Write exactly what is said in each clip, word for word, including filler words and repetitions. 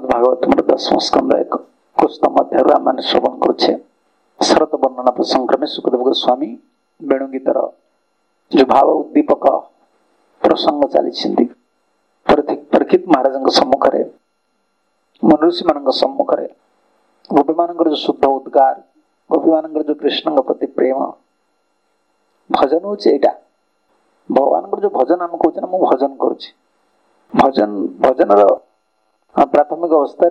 श्रीमद् भागवत दसम स्कंद एक कुस्तम अध्याय आम श्रवण करुचे शरत वर्णना प्रसंग में सुखदेव गोस्वामी वेणुगीतर जो भाव उद्दीपक प्रसंग चली परीक्षित महाराज सम्मुख मनुष्य मान सम्मुख गोपी मान जो शुद्ध उद्गार गोपी मान जो कृष्ण प्रति प्रेम भजन हूँ यहाँ भगवान जो भजन आम कह भजन करुच्ची भजन भजन प्राथमिक अवस्था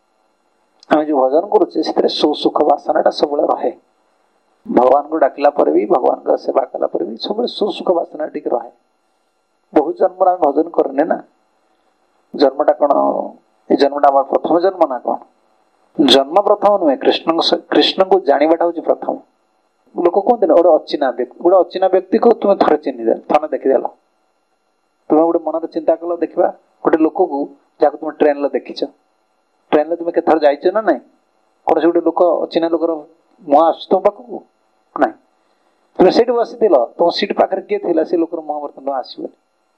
आम जो भजन करुचे सुसुख वासना सब रहे भगवान को डाकला भी भगवान का सेवा कला भी सब सुसुख वासना टी रहे बहुत जन्म आम भजन करने ना जन्मटा कौन ये जन्मटा आम प्रथम जन्म ना कौन जन्म प्रथम नुहे कृष्ण कृष्ण को जानवाटा हूँ प्रथम लोक कहते गोटे अचिना व्यक्ति गोटे अचिना व्यक्ति को तुम थे चिन्ह थने देखीदेल तुम गोटे मन चिंता कल देखा गोटे लोक को जहाँ तुम ट्रेन लो देखीच ट्रेन तुम के थर जाइच ना ना कौन से गोटे लोक अचिना लोकर मुह आस तुम पाखक ना तुम सीट बसी तुम सीट पाखे किए थी से लोकर मुह बर्तन आसबे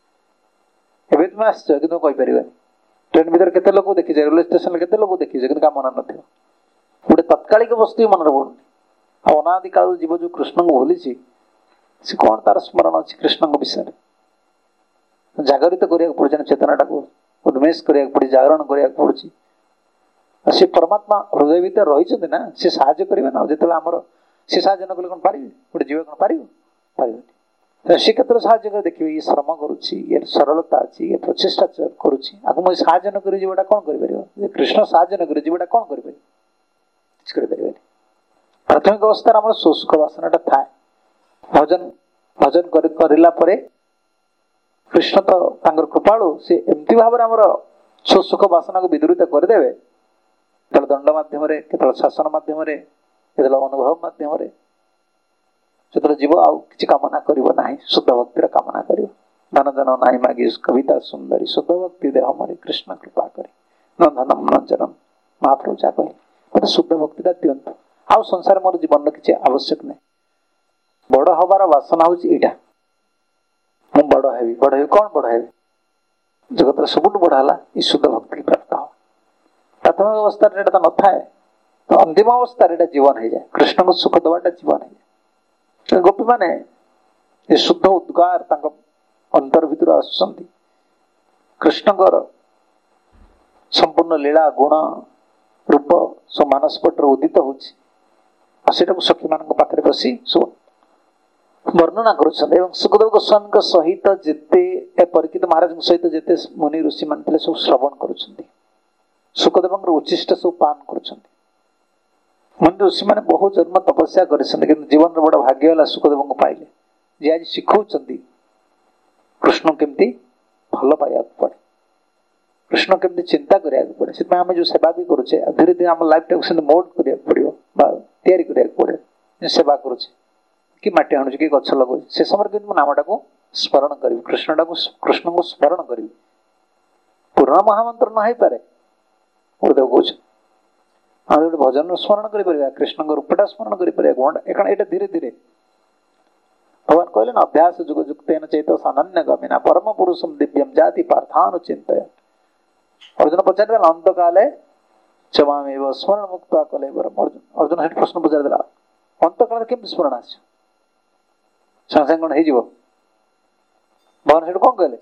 एवं तुम आस कहीपर ट्रेन भर के लोक देखी रेलवे स्टेशन के लोक देखी कि मन ना गोटे तत्कालिक वस्तु मन पड़ुनी अनादि काल जीव जो कृष्ण को भूली सी कौन तार स्मरण अच्छी कृष्ण विषय जागरित करिया पड़े चेतनाटा को उन्मेष करिया पड़े जागरण करिया पड़ी सी परमात्मा हृदय भीतर रही ना सी साहाଯ୍य करेंगे ना जो आमर सी साहाଯ୍य न कले कौन पारे गोटे जीव कौन पार पारे सी क्षेत्र साहाଯ୍य कर देखिए ये श्रम करुच्ची ये सरलता अच्छी ये प्रचेषा करुच्ची आपको मुझे साहाଯ୍य न करी जीवटा कौन कर कृष्ण साहाଯ୍य न करी जीवटा कौन कर प्राथमिक अवस्था आम सुसुख वासनाटा थाए भजन भजन करला परे कृष्ण तो तांगर कृपालु से एमती भाव आमर सुसुख वासना को विदूरित करदे के दंड मध्यम के शासन मध्यम के अनुभव मध्यम जो जीव आउ कि कामना करना शुद्ध भक्तिर कामना कर धन जन नाई मागी कविता सुंदरी शुद्ध भक्ति देह मरी कृष्ण कृपा करे न धनम न जनम महाप्रभु जा कहे मत शुद्ध भक्तिटा दिंतु आउ संसार मोर जीवन किसी आवश्यक नहीं बड़ हबार वासना हूँ यहाँ मु बड़ हेबी बड़ हेबी कौन बड़ हेबी जगत सबुठ बड़ा है शुद्ध भक्ति प्राप्त हो प्राथमिक अवस्था तो न था तो अंतिम अवस्था जीवन हो जाए कृष्ण को सुख दवाटा जीवन हो जाए गोपी माने ये शुद्ध उद्गार अंतर भीतर आसुंच कृष्ण संपूर्ण लीला गुण रूप सब मानसपट उदित होची सेटा को सखी मान पाखे बसी सब वर्णना कर सुखदेव गोस्वामी सहित जिते परीक्षित महाराज सहित जिते मुनि ऋषि मान सब श्रवण कर सुखदेव उच्चिष्ट सब पान कर मुनि ऋषि मैंने बहुत जन्म तपस्या कर जीवन बड़ भाग्य है सुखदेव को पाइले जी आज शिखौ कृष्ण केमती भल पाइबा पड़े कृष्ण केमती चिंता करिया पड़े से आम जो सेवा भी करुचे धीरे धीरे आम लाइफ टाइम मोल्ड करिया पड़ो तैयारी करिया पड़े सेवा करुचे कि मटी आणुचे कि गछ लगुचे से समय कि नामटा को स्मरण करी कृष्णटा को कृष्ण को स्मरण करी पूर्ण महामंत्र न हो पारे गुरुदेव कौन आम गोटे भजन स्मरण कर कृष्ण रूपटा स्मरण कर धीरे धीरे भगवान कहले ना अभ्यास जुग युक्तेन चेत सानन्य गमिना परम पुरुषम दिव्यम जाति पार्थानुचिंतय अर्जुन पचार अंत काले क्षमामेव स्मरण मुक्त कले अर्जुन अर्जुन से प्रश्न पचार देला अंत काल केम स्मरण आस संगे कौन हो भगवान से कौन कहले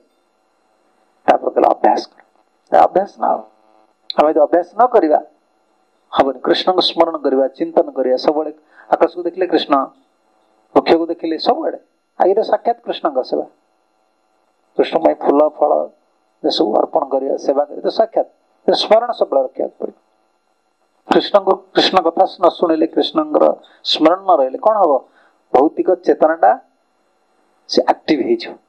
कहला अभ्यास कर अभ्यास ना आम यदि अभ्यास न करवा हम कृष्ण को स्मरण करवा चिंतन करवा सब आकाश को देखले कृष्ण वृक्ष को देखिले सब आगे साक्षात कृष्ण का सेवा कृष्ण फूल फल सब अर्पण कर सेवा कर तो साक्षात स्मरण सब रखा पड़े कृष्ण को कृष्ण कथा न शुणिले कृष्ण स्मरण न रही कौन हम भौतिक चेतनाटा से एक्टिव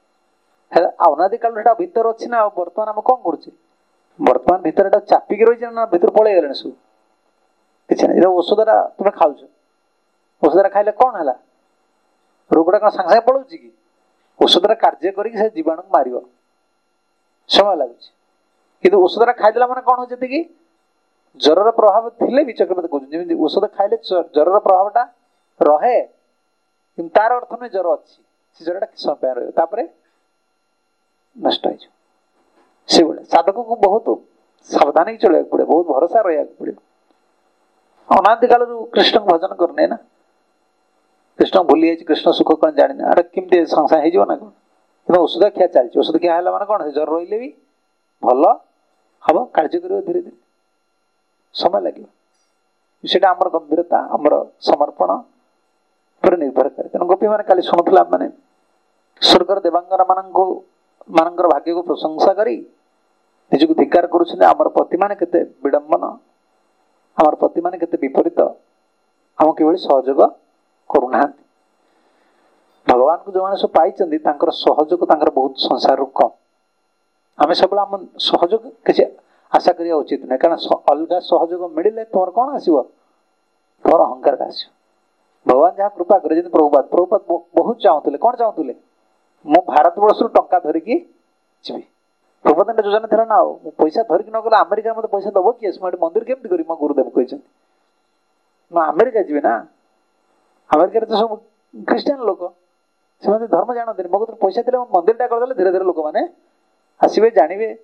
हो अनादि काल भीतर अच्छी ना बर्तमान आम कौन कर बर्तमान भीतर चापिक रही ना भीतर पलि गले सब किसी ना औषधटा तुम्हें खाऊ औषधटा खाइले कौन है रोगटा कौन सागे सागे पलाऊँ कि औषधटा कार्य कर जीवाणु को मार समय लगुच कि औषधटा खाईदेला मैंने कौन हो कि ज्वर प्रभाव थे भी चक्रवर्ती कहते औषध खाइले ज्वर प्रभावटा रहे कि तार अर्थ नहीं ज्वर अच्छी से ज्वरटा कि समय रहा नष्ट हो साधक को बहुत सावधान ही चलवाक पड़े, बहुत भरोसा रहा पड़े। अनादि काल कृष्ण भजन करने ना, कृष्ण भूली जाए, कृष्ण सुख कौन जाने, अरे केमती संसार हो ना कौन कि औषध खिया चलती, औषध खिया है मैंने कौन ज्वर रही भी भल हम कार्य कर धीरे धीरे समय लगे। सेटा आमर गंभीरता आमर समर्पण पर निर्भर करे। तेणु गोपी मैंने काली शुणुला मैंने स्वर्गर देवांगना मानक मानकर भाग्य को प्रशंसा करी निजक धिकार कर पति मान केते विडंबन, आमर पति मान केते विपरीत आम कि सहयोग करूना। भगवान को जो मैंने सब पाई सहयोग तांकर बहुत संसार कम। आम सब आम सहयोग किसी आशा करिया उचित नहीं, कारण अलग सहयोग मिले तुम कौन आसो, तुम अहंकार आस। भगवान जहाँ कृपा करे, प्रभुपाद प्रभुपाद बहुत चाहूले, कौन चाहूले मु भारत वर्ष टंका धरिकी जी। प्रभुपाद योजना था ना, पैसा धरिकी न गला अमेरिका मत पैसा दब किए, मुझे मंदिर केमती करी मो गुरुदेव कहते मुझे अमेरिका जी ना। अमेरिका तो सब ख्रीस्टान लोक से धर्म जानते मो कत पैसा दे मंदिर टा करदे धीरे धीरे लोक मैंने आसवे जानवे है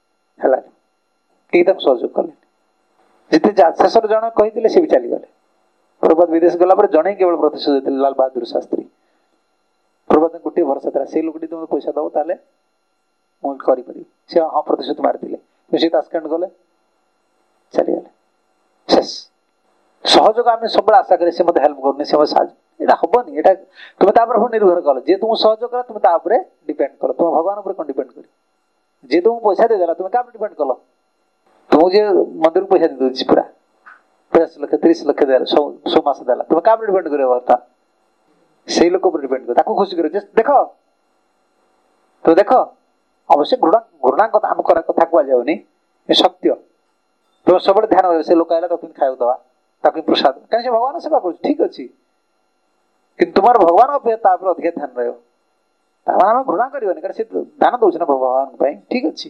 कहीं सहयोग कले। जिते शेष जन कही सी भी चलीगले। प्रभुपाद विदेश गला जड़े केवल प्रतिशोध देते लाल बहादुर शास्त्री। प्रभुपाद गोटे भरोसा था से लोक तुम पैसा दब ताले मुझे सी हाँ प्रतिशोध मारी सी तास्केंड गले चलीगले शेष। सहयोग आम सब आशा करें से मत हेल्प करनी से साहय यहाँ हेनी, यहाँ तुम तापर निर्भर कल जी तुम सहयोग कर तुम तापर डिपेंड कल, तुम भगवान पर कौन डिपेंड कर जी तुमको पैसा देदेला तुम क्या डिपेंड कल, तुमको जी मंदिर को पैसा दे दूसरी पूरा पचास लक्ष तीस लक्ष दे सौ मास देला तुम क्या डिपेंड कर से लोक पर डिपेंड कर खुशी कर देख तो देख अवश्य घृणा घृणा कथा आम कथा कहुनि सत्य। तुम सब ध्यान रहे से लोक आए तुम खाया दवा ताकि प्रसाद कहीं भगवान सेवा कर ठीक अच्छे कि तुम भगवान अपेक्षा अधिक ध्यान रहा आम घृणा करनी कारण से दान दौर ना भगवान ठीक अच्छे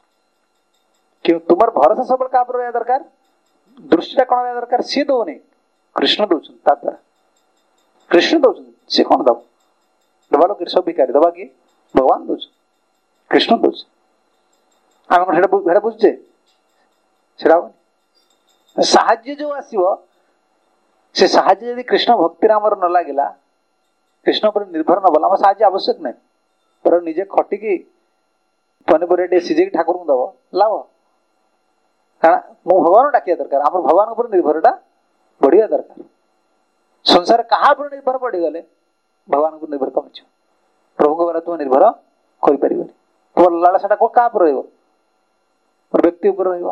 कि तुम भरोसा सब क्या रहा दरकार दृष्टिटा कौन रहा दरकार सी दौनी कृष्ण दौरान द्वारा कृष्ण दौरान सी कौन दब दबा लोग सब भिखारी दबा किए भगवान दौर कृष्ण दौर आम कौन बुझे से साहाय्य जो आसो से साहाय्य यदि कृष्ण भक्ति आमर न लगिला कृष्ण पर निर्भर न बोला साहाय्य आवश्यक नहीं पर निजे खटिकी पनीपरिया सीझे ठाकुर को दब लाभ कारण मु भगवान डाकिया दरकार आम भगवान पर निर्भरटा बढ़िया दरकार। संसार कहा पर निर्भर बढ़ीगले भगवान को निर्भर कम प्रभु को तुम निर्भर कर तुम लालसाटा क्या रहा व्यक्ति उपर रहा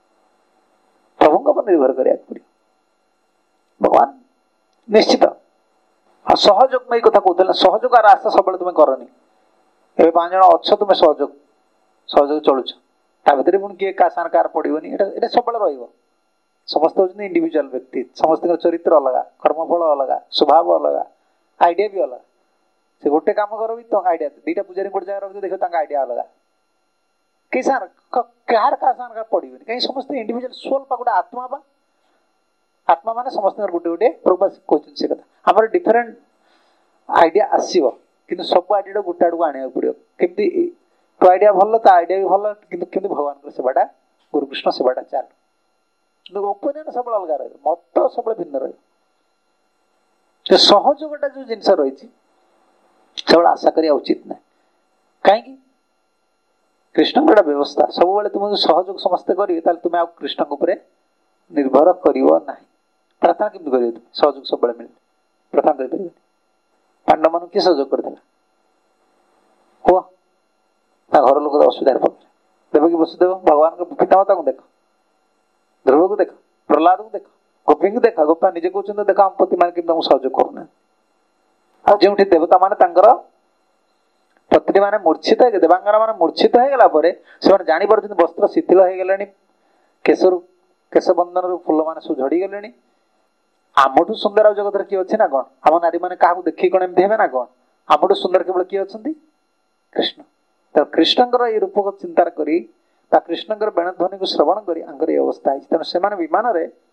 प्रभु पर निर्भर करा पड़े भगवान निश्चित। हाँ सहयोग मैं कथा कहते सहयोग आर आशा सब तुम करनी ए पांच जन अच्छ तुम सहयोग सहयोग चलुच भर पुणी किए क्या सान कार पड़ोनी ये सब समस्त होती इंडिविजुअल व्यक्ति समस्त चरित्र अलग कर्मफल अलग स्वभाव अलग आइडिया भी अलग से गोटे कम कर भी तो आइडिया दीटा पूजारी गोटे जगह रखी देखो आइडिया अलग कई सान क्या सान कार पड़ोनी कहीं समस्त इंडिविजुअल सोल पा गोटे आत्मा बा आत्मा माने समस्त गोटे गोटे प्रभु कहते से कथा आम डिफरेन्ट आइडिया आसो कि सब आइडिया गोटे आड़ को आने पड़ो केमती तो आइडिया भल तो आइडिया भी भल कि भगवान सेवाटा गुरुकृष्ण सेवाटा चाल ओपिनियन सब अलग रही मत सब भिन्न रही सहयोगटा जो जिनस रही सब आशा करिया उचित ना कहीं कृष्ण गोटा व्यवस्था सब तुम सहयोग समस्ते करेंगे तुम्हें आ कृष्ण निर्भर कर प्रार्थना केमती कर सहयोग सब मिले प्रार्थना कर पांडव मान किए सहयोग करता कह घर लोग असुविधा पड़े देव की वसुदेव भगवान को पितामाता को देख ध्रुव को देख प्रहलाद को देख गोपी को देख गोपा निजे कहते देख आम पति मान केमती सहयोग करूना जो देवता मान पत्नी मान मूर्छित है देवांगना मान मूर्छित हो गला से जानी पार वस्त्र शिथिल हो गले केशर केश बंधन फूल मान सब झड़ी गले आमठू सुंदर जगत किए अच्छे ना कौन आम नारी मैंने क्या देखिए कौन एमती है ना कौन आमठू सुंदर केवल किए अच्छा कृष्ण तो कृष्णकर ये रूप को चिंता करी कृष्णकर बेणध्वनि को श्रवण करी आंकर ये अवस्था है तेणु से विमान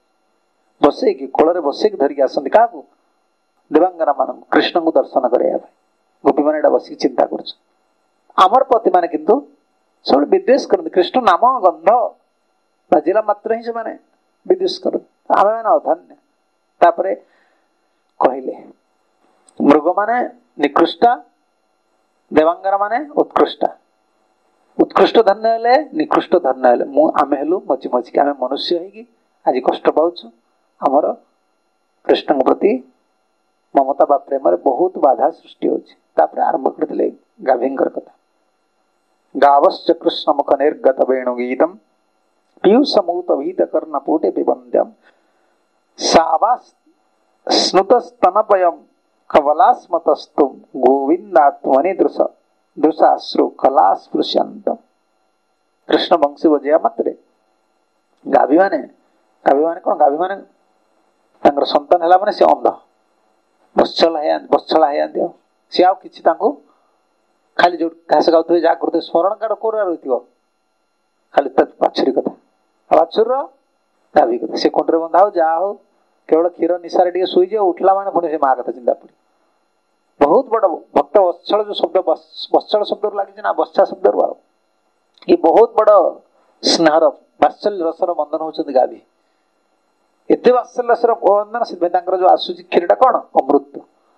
बसईकि कोल बसईकि धरिकी आसती क्या देवांगना मान कृष्ण को दर्शन करने गोपी मैंने बसिक चिंता कर पति मैंने किंतु सब विद्वेष करते कृष्ण नाम गंध ବାଜିଲା ମାତ୍ର ହିଁ ସେମାନେ ବିଦ୍ୱେଷ କରନ୍ତି। ଆମେ ମାନେ ଅଧନ୍ୟ। ତାପରେ କହିଲେ ମୃଗ ମାନେ ନିକୃଷ୍ଟ, ଦେବାଙ୍ଗର ମାନେ ଉତ୍କୃଷ୍ଟ। ଉତ୍କୃଷ୍ଟ ଧନ୍ୟ ହେଲେ, ନିକୃଷ୍ଟ ଧନ୍ୟ ହେଲେ। ମୁଁ ଆମେ ହେଲୁ ମଝି ମଝିକି, ଆମେ ମନୁଷ୍ୟ ହେଇକି ଆଜି କଷ୍ଟ ପାଉଛୁ। ଆମର କୃଷ୍ଣଙ୍କ ପ୍ରତି ମମତା ବା ପ୍ରେମରେ ବହୁତ ବାଧା ସୃଷ୍ଟି ହଉଛି। ତାପରେ ଆରମ୍ଭ କରିଥିଲେ ଗାଭୀଙ୍କର କଥା। ଗାବଶ୍ଚ କୃଷ୍ଣ ମୁଖ ନିର୍ଗତ ବେଣୁ ଗୀତମ ପୀୟୁଷ ମୌତ ଭୀତ କର୍ଣ୍ଣ ପୁଟେ ପିବନ୍ଦ୍ୟମ ସାବାସ୍ ସ୍ନୁତ ಸ್ತನಪಯಂ ಕವಲಾಸ್ಮತಸ್ತು ଗୋବିନ୍ଦାତ୍ମନି ଦୃଶ ଦୃଶାଶ୍ରୁ କଲାସ୍ପୃଶ୍ୟନ୍ତ। କୃଷ୍ଣ ବଂଶୀ ବଜେଇବା ମାତ୍ରେ ଗାଭୀ ମାନେ ଗାଭୀ ମାନେ କଣ? ଗାଭୀ ମାନେ ତାଙ୍କର ସନ୍ତାନ ହେଲା ମାନେ ସେ ଅନ୍ଧ ବତ୍ସଳ ବତ୍ସଳା ହେଇଯାନ୍ତି। ଆଉ ସିଏ ଆଉ କିଛି ତାଙ୍କୁ ଖାଲି ଯୋଉ ଘାସ ଗାଉଥିବେ ଯାହା କରୁଥିବେ ସ୍ମରଣ କାର୍ଡ କୋଉରା ରହିଥିବ ଖାଲି ତା ବାଛୁରୀ କଥା, ବାଛୁରୀର ଗାଭୀ କଥା। ସେ କୋଣ୍ଟରେ ବନ୍ଧା ହଉ ଯାହା ହଉ କେବଳ କ୍ଷୀର ନିଶାରେ ଟିକେ ଶୋଇଯିବ, ଉଠିଲା ମାନେ ପୁଣି ସେ ମା କଥା ଚିନ୍ତା ପଡେ। ବହୁତ ବଡ ଭକ୍ତ ବତ୍ସଳ ଯୋଉ ଶବ୍ଦ ବତ୍ସଳ ଶବ୍ଦରୁ ଲାଗିଛି ନା, ବର୍ଷା ଶବ୍ଦରୁ, ଆଉ ଏ ବହୁତ ବଡ ସ୍ନେହର ବାତ୍ସଲ୍ୟ ରସର ବନ୍ଧନ ହଉଛନ୍ତି ଗାଭୀ। ଏତେ ବାତ୍ସଲ୍ୟ ରସର ବନ୍ଧନ, ସେଥିପାଇଁ ତାଙ୍କର ଯୋଉ ଆସୁଛି କ୍ଷୀରଟା କଣ? ଅମୃତ।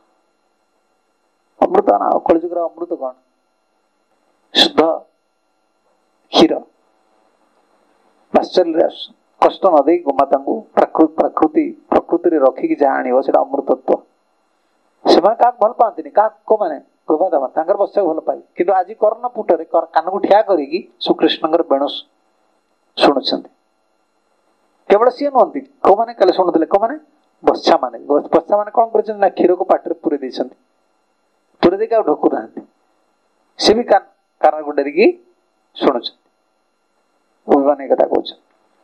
ଅମୃତ ନା କଳିଯୁଗର ଅମୃତ କଣ? ଶୁଦ୍ଧ କ୍ଷୀର। ବାତ୍ସଲ୍ୟରେ ଆସୁ କଷ୍ଟ ନ ଦେଇ ଗୋମାତାଙ୍କୁ ପ୍ରକୃତି ପ୍ରକୃତିରେ ରଖିକି ଯାହା ଆଣିବ ସେଟା ଅମୃତତ୍ଵ। ସେମାନେ କାହାକୁ ଭଲ ପାଆନ୍ତିନି। କାହାକୁ? କୋଉମାନେ? ଗୋମାତା ମାନେ ତାଙ୍କର ବସିବାକୁ ଭଲ ପାଏ। କିନ୍ତୁ ଆଜି କର୍ଣ୍ଣ ପୁଟରେ କାନକୁ ଠିଆ କରିକି ଶ୍ରୀକୃଷ୍ଣଙ୍କର ବେଣୁ ଶୁଣୁଛନ୍ତି। କେବଳ ସିଏ ନୁହନ୍ତି, କୋଉମାନେ କାଲି ଶୁଣୁଥିଲେ? କୋଉମାନେ? ବତ୍ସା ମାନେ। ବତ୍ସା ମାନେ କଣ କରିଛନ୍ତି ନା କ୍ଷୀରକୁ ପାଟିରେ ପୁରେଇ ଦେଇଛନ୍ତି, ପୁରେଇ ଦେଇକି ଆଉ ଢୋକୁ ନାହାନ୍ତି। ସେ ବି କାନକୁ ଡେରିକି ଶୁଣୁଛନ୍ତି। ଭଗବାନ ଏ କଥା କହୁଛନ୍ତି।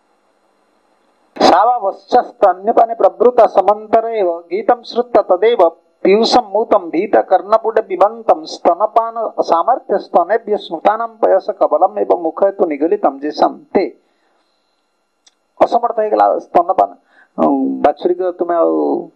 ସାବା ବତ୍ସସ୍ତନ୍ୟପାନେ ପ୍ରବୃତ ସମନ୍ତରେବ ଗୀତಂ ଶ୍ରୁତ୍ୟ ତଦେବ ପୀୟୁଷಂ ମୂତଂ ଭୀତ କର୍ଣ୍ଣପୁଟେ ପିବନ୍ତಂ ସ୍ତନପାନ ସାମର୍ଥ୍ୟ ସ୍ତନେଭ୍ୟ ସ୍ମୃତାନାଂ ପୟସ କବଲମ୍ ଏବଂ ମୁଖେତୁ ନିଗଲିତಂ ଯେଷାଂ ତେ। ଅସମର୍ଥ ହେଇଗଲା ସ୍ତନପାନ ବାଛୁରୀକୁ ତୁମେ ଆଉ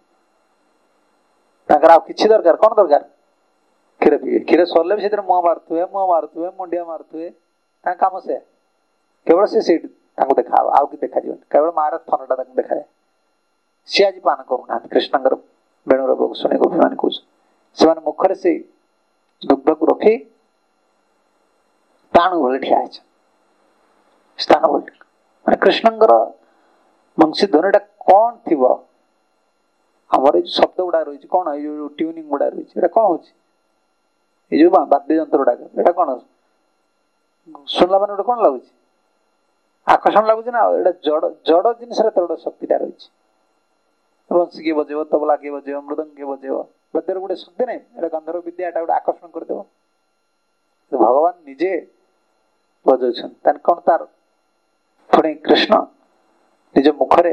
ତାଙ୍କର ଆଉ କିଛି ଦରକାର କଣ? ଦରକାର କ୍ଷୀର ପିଇବେ। କ୍ଷୀର ସରିଲେ ବି ସେଥିରେ ମୁହଁ ମାରୁଥିବେ, ମୁହଁ ମାରୁଥିବେ, ମୁଣ୍ଡିଆ ମାରୁଥିବେ। ତାଙ୍କ କାମ ସେ କେବଳ ସେ ସେଇଠି ତାଙ୍କୁ ଦେଖାହବ, ଆଉ କିଛି ଦେଖାଯିବନି। କେବଳ ମାର ଥନଟା ତାଙ୍କୁ ଦେଖାଯାଏ। ସିଏ ଆଜି ପାନ କରୁନାହାନ୍ତି କୃଷ୍ଣଙ୍କର ବେଣୁର ବୋଗ ଶୁଣି ଗୋପୀମାନେ କହୁଛନ୍ତି। ସେମାନେ ମୁଖରେ ସେଇ ଦୁଗ୍ଧକୁ ରଖି ସ୍ଥାଣୁ ଭଳି ଠିଆ ହେଇଛନ୍ତି। ସ୍ଥାନ ଭଳି ମାନେ କୃଷ୍ଣଙ୍କର ବଂଶୀ ଧ୍ୱନିଟା କଣ ଥିବ? ଆମର ଏଇ ଯୋଉ ଶବ୍ଦ ଗୁଡା ରହିଛି କଣ? ଏଇ ଯୋଉ ଟ୍ୟୁନିଂ ଗୁଡା ରହିଛି ଏଇଟା କଣ ହଉଛି? ଏଇ ଯୋଉ ବାଦ୍ୟ ଯନ୍ତ୍ର ଗୁଡାକ ଏଇଟା କଣ ଶୁଣିଲା ମାନେ ଗୋଟେ କଣ ଲାଗୁଛି? ଆକର୍ଷଣ ଲାଗୁଛି ନା? ଏଇଟା ଜଡ ଜଡ ଜିନିଷରେ ଏତେ ବଡ ଶକ୍ତିଟା ରହିଛି। ବଂଶୀ କିଏ ବଜେଇବ, ତବଲା କିଏ ବଜେଇବ, ମୃଦଙ୍ଗ କିଏ ବଜେଇବ, ବାଦ୍ୟର ଗୋଟେ ଶକ୍ତି ନାହିଁ। ଏଇଟା ଗନ୍ଧର୍ବ ବିଦ୍ୟା, ଏଟା ଗୋଟେ ଆକର୍ଷଣ କରିଦେବ। ଭଗବାନ ନିଜେ ବଜଉଛନ୍ତି। ତାହେଲେ କଣ? ତାର ପୁଣି କୃଷ୍ଣ ନିଜ ମୁଖରେ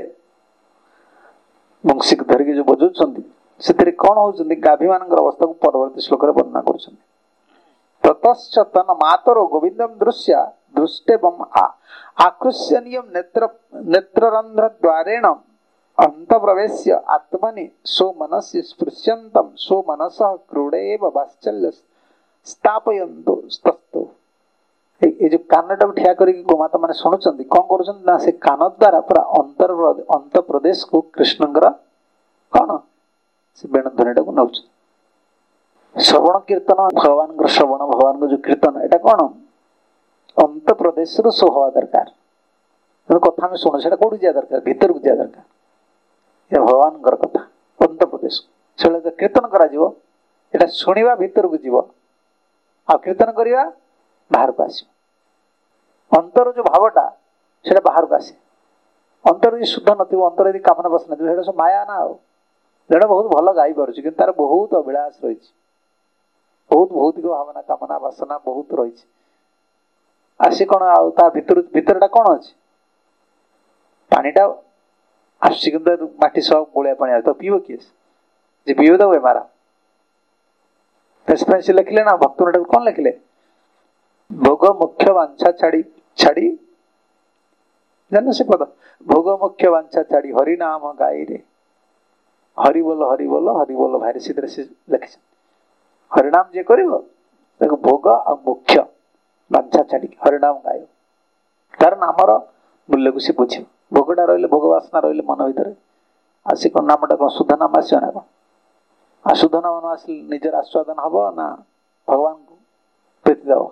ବଂଶୀକୁ ଧରିକି ଯୋଉ ବଜଉଛନ୍ତି ସେଥିରେ କଣ ହଉଛନ୍ତି? ଗାଭୀ ମାନଙ୍କର ଅବସ୍ଥାକୁ ପରବର୍ତ୍ତୀ ଶ୍ଲୋକରେ ବର୍ଣ୍ଣନା କରୁଛନ୍ତି। ତତଶ୍ଚ ତନ ମାତରୋ ଗୋବିନ୍ଦମ ଦୃଶ୍ୟ ଦୃଷ୍ଟେବଂ ଆକୃଷ୍ୟନୀୟଂ ନେତ୍ର ନେତ୍ରରନ୍ଧ୍ର ଦ୍ୱାରେଣ ଅନ୍ତଃପ୍ରବେଶ୍ୟ ଆତ୍ମନି ସୋ ମନସି ସ୍ପୃଶ୍ୟନ୍ତଂ ସୋ ମନସଃ କ୍ରୋଡ଼େବ ବାତ୍ସଲ୍ୟ ସ୍ଥାପୟନ୍ତୁ ସ୍ତସ୍ତୁ। ଏଇ ଯୋଉ କାନଟାକୁ ଠିଆ କରିକି ଗୋମାତା ମାନେ ଶୁଣୁଛନ୍ତି, କଣ କରୁଛନ୍ତି ନା ସେ କାନ ଦ୍ଵାରା ପୁରା ଅନ୍ତର ଅନ୍ତ ପ୍ରଦେଶକୁ କୃଷ୍ଣଙ୍କର କଣ ସେ ବେଣୁ ଧ୍ୱନିଟାକୁ ନଉଛନ୍ତି। ଶ୍ରବଣ କୀର୍ତ୍ତନ ଭଗବାନଙ୍କର ଶ୍ରବଣ, ଭଗବାନଙ୍କ ଯୋଉ କୀର୍ତ୍ତନ, ଏଇଟା କଣ ଅନ୍ତ ପ୍ରଦେଶରୁ ଶୋ ହବା ଦରକାର। କଥା ଆମେ ଶୁଣୁ ସେଟା କୋଉଠି ଯିବା ଦରକାର? ଭିତରକୁ ଯିବା ଦରକାର। ଏ ଭଗବାନଙ୍କର କଥା ଅନ୍ତ ପ୍ରଦେଶ ସେଟା କୀର୍ତ୍ତନ କରାଯିବ। ଏଟା ଶୁଣିବା ଭିତରକୁ ଯିବ, ଆଉ କୀର୍ତ୍ତନ କରିବା ବାହାରକୁ ଆସିବ। ଅନ୍ତର ଯୋଉ ଭାବଟା ସେଟା ବାହାରକୁ ଆସେ। ଅନ୍ତର ଯଦି ଶୁଦ୍ଧ ନଥିବ, ଅନ୍ତର ଯଦି କାମନା ବାସନା ନଥିବ, ସେଇଟା ସବୁ ମାୟା ନା। ଆଉ ଜଣେ ବହୁତ ଭଲ ଗାଇ ପାରୁଛି କିନ୍ତୁ ତାର ବହୁତ ଅଭିଳାଷ ରହିଛି, ବହୁତ ଭୌତିକ ଭାବନା, କାମନା ବାସନା ବହୁତ ରହିଛି। ଆସି କଣ ଆଉ ତା ଭିତର ଭିତରଟା କଣ ଅଛି? ପାଣିଟା ଆସୁଛି କିନ୍ତୁ ମାଟି ସହ ଗୋଳିଆ ପାଣି ଆସୁଛି। ତ ପିଇବ କିଏ? ଯେ ପିଇବ ତ ବେମାର। ସେଥିପାଇଁ ସେ ଲେଖିଲେ ନା, ଭକ୍ତଟାକୁ କଣ ଲେଖିଲେ? ଭୋଗ ମୁଖ୍ୟ ବାଞ୍ଛା ଛାଡି ଛାଡି ଜାଣିନ ସେ ପଦ? ଭୋଗ ମୁଖ୍ୟ ବାଞ୍ଛା ଛାଡି ହରି ନାମ ଗାଇରେ ହରି ବୋଲ ହରି ବୋଲ ହରି ବୋଲ ଭାରି। ସେଥିରେ ସେ ଲେଖିଛନ୍ତି ହରିନାମ ଯିଏ କରିବ ତାକୁ ଭୋଗ ଆଉ ମୁଖ୍ୟ ବାଞ୍ଛା ଛାଡିକି ହରିନାମ ଗାଇବ। ତାର ନାମର मूल्य को सी बुझ भोगटा रही भोग वासना रही मन भितर आसी कौन नामटा कौन शुद्ध नाम आस ना कौन आ शुद्ध नाम न आस निजर आस्वादन हम ना भगवान को प्रीति दब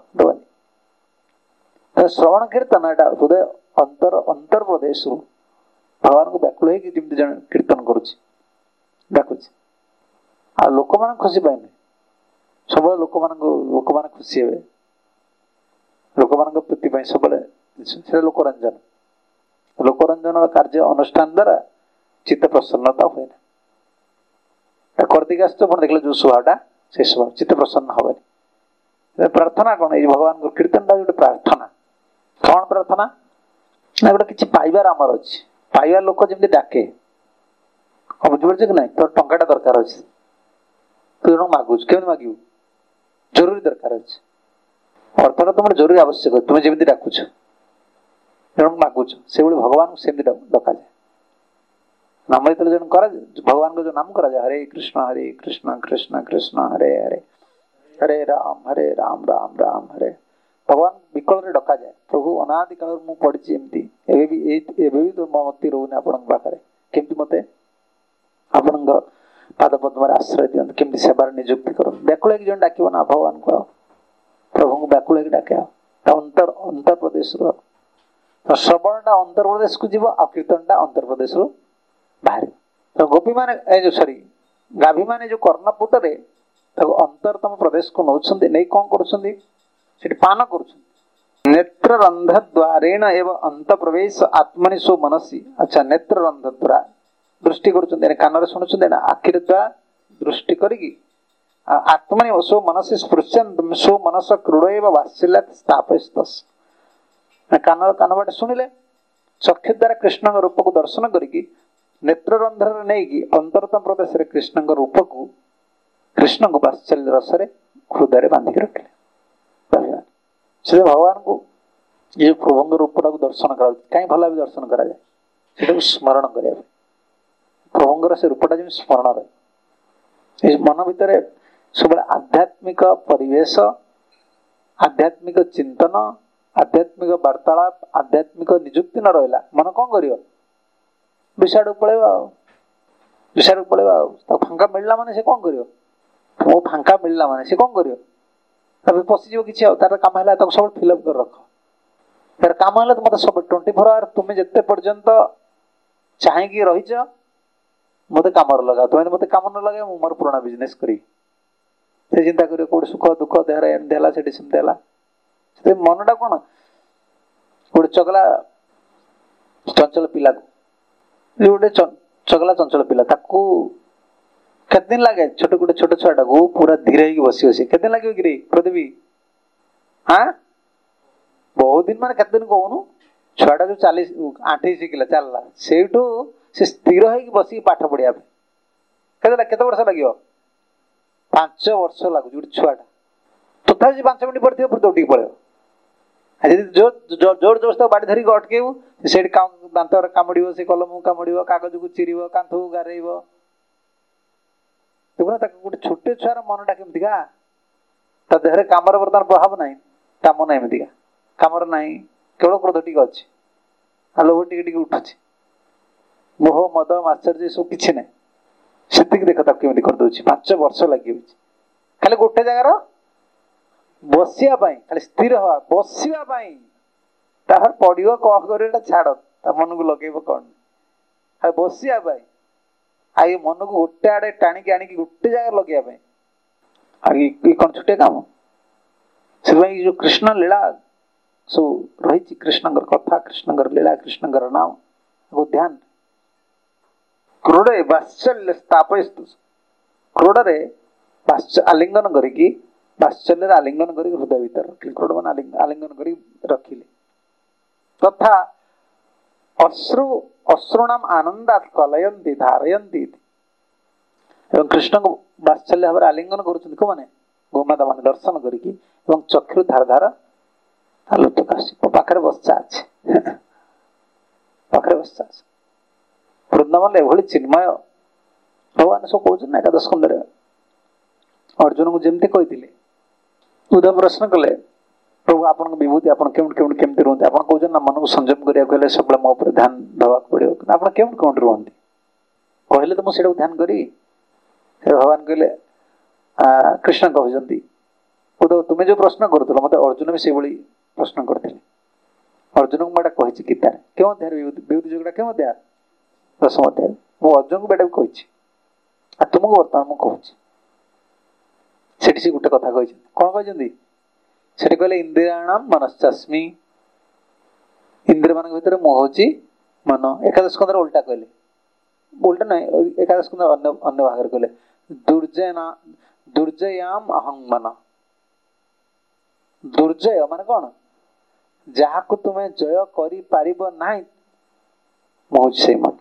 दबानी श्रवण कीर्तन एटा हृदय अंतर अंतर प्रदेश भगवान को व्याकुल होगी जन कीर्तन करुच्ची डाकुच आ लोक मान खुशी पाए सब लोक मान लोक मान खुशी हे लोक मान प्रीति सब लोकरंजन लोकरंजन कार्य अनुष्ठान द्वारा चित्त प्रसन्नता हुए ना करदिक आस देख जो स्वभावटा से स्वभाव चित्त प्रसन्न हेनी प्रार्थना कौन ये भगवान को कीर्तन टा गोटे प्रार्थना कौन प्रार्थना ना गोटे किसी पाइबार आमर अच्छी पाइबार लोक जमी डाके बुझे कि ना तो टंकाटा दरकार अच्छे तू जन मागुच केमी मागू जरूरी दरकार अच्छे अर्थटा तुम जरूरी आवश्यक तुम्हें जमी डाकुच जन मागुच से भगवान को सेमती डका जाए नाम जो जन करा भगवान को जो नाम करा जाए हरे कृष्ण हरे कृष्ण कृष्ण कृष्ण हरे हरे हरे राम हरे राम राम राम हरे भगवान विकल रे डका जाए प्रभु अनादि काल मु पड़ी एमती भी तो मती रोने आपण पाखे केमती मत आपण पाद पद्म आश्रय दिखाते केमती सेवार निजुक्ति कर व्याकुल जन डाक ना भगवान को प्रभु को व्याकुल डाक अंतर अंतर प्रदेश श्रवणटा अंतर प्रदेश को जीव आ कीर्तनटा अंतर प्रदेश बाहर तो गोपी माने जो सॉरी गाभी माने जो कर्णपुटरे अंतरतम प्रदेश को नौछंती नहीं कौन कर पान कर नेत्र रंध द्वारेण एवं अंत प्रवेश आत्मनि सो मनसी अच्छा नेत्र रंध द्वारा दृष्टि कर कान शुणुंट ना आखिर द्वारा दृष्टि करी आत्मनि सो मनसी स्पृश्यन सो मनस क्रूड़ वात्सल्य स्थापयस्त कान कान बाटे शुणिले चक्षु द्वारा कृष्ण रूप को दर्शन करी नेत्र रंध्र नहीं अंतरतम प्रदेश कृष्ण रूप को कृष्ण को वात्सल्य रस हृदय बांधिक रखिले से भगवान को ये प्रभु रूपटा को दर्शन करा कहीं भला भी दर्शन करा जाए स्मरण करा प्रभुंर से रूपटा जमी स्मरण रहे मन भितर सब आध्यात्मिक परिवेश आध्यात्मिक चिंतन आध्यात्मिक वार्तालाप आध्यात्मिक निजुक्ति न रहा मन कौन कर विषाड़ पलैब विषाड़ पलैब फांका मिलला माने से कौन कर फांका मिलला माने से कौन कर पशिज कि तार कम है सब फिलअप कर रख तार कम है तो मतलब सब ट्वेंटी फोर आवर तुम्हें जिते पर्यंत चाहिए रहीच मत कम लगा तुम्हें मत कम न लगे मोर पुराना बिजनेस करी से चिंता कर कौट सुख दुख देहर एमती है सेमती मनटा कौन गोटे चगला चंचल पिला गोटे चगला चंचल पिला ताकू केते दिन लगे छोटे गोटे छोटे छुआटा को पूरा धीरे बस बस केते दिन लगे कि पृथ्वी हाँ बहुत दिन मान केते दिन कहूनु छुआटा जो चालीस आठे शिखला चलला से स्थिर हो बस पाठ पढ़िया केते वर्ष लगे पांच वर्ष लगुच गोटे छुआटा तथा पांच मिनट पड़े फिर दौड़ी पड़े जोर जोर जोर बाड़ी धरिक अटकेबू से दांत कामुड़ से कलम कामुड़ कागज को चिर कांथ को गारेब देखो गोटे छोटे छुआर मनटा केमतिका देहरे कमर बर्तमान प्रभाव ना काम ना एमतिका कमर ना केवल क्रोध टी अच्छे आ लोभ टी उठुच मोह मद आश्चर्य सब किसी ना से देख केमी करदे पांच वर्ष लगे खाली गोटे जगार बसिया खाली स्थिर हवा बसापी तार पड़ो कह कर छाड़ मन को लगे कौन बसापी आई मन को गोटे आड़े टाणिकी आनिकी गोटे जगह लगे कौन छोटे काम से जो कृष्ण लीला सब रही कृष्ण कथा कृष्ण लीला कृष्ण नाम वो ध्यान क्रोड़े वात्सल्य स्थापित क्रोड़े आलिंगन करी वात्सल्य आलिंगन कर हृदय भीतर क्रोड़ मान आलिंगन कर रखिले तथा अश्रु अश्रुणाम आनंदात कलयंती धारयंती एवं कृष्ण को वात्सल्य भाव आलिंगन कर मैंने गोमाता मान दर्शन करी चक्षु धार धार आलोचक पाखे बसा अच्छे पाखे बसा वृंदावन एभली चिन्मय भगवान सब कहते एकादश स्कंदे अर्जुन को जमती कही उद्धव प्रश्न कले प्रभु आपन विभूति आपन केउट केउट केमति रहते आपन कहउछन ना मन को संयम करिया कहले सब मो ऊपर ध्यान देबाक पड़ियो आपन केउट केउट रहंती कहले तो मो सेटा ध्यान करी हे भगवान कहले कृष्ण कहउछंती उद्धव तुमे जो प्रश्न करथलो मते अर्जुन भी से बळी प्रश्न करथिले अर्जुन को माडा कहिछि गीता केउ ध्यान विभूति विभूति जोगडा केउ ध्यान दशम अध्याय मो अर्जुन को बेटा कहिछि आ तुमको वर्तमान मु कहउछि सेठी से गुटे कथा कहिछि कोन कहिछंती सेठी कहले इंद्रियाणाम मनश्चास्मि इंद्रिय मान भीतर मोह होछि मन एकादश स्कंदर उल्टा कहले उल्टा नहीं एकादश स्कंदर अन्य अन्य भाग रे कहले दुर्जयना दुर्जयाम अहं मन दुर्जय माने कोन जहा को तुमे जय करी पारिबो नाही मोह से मन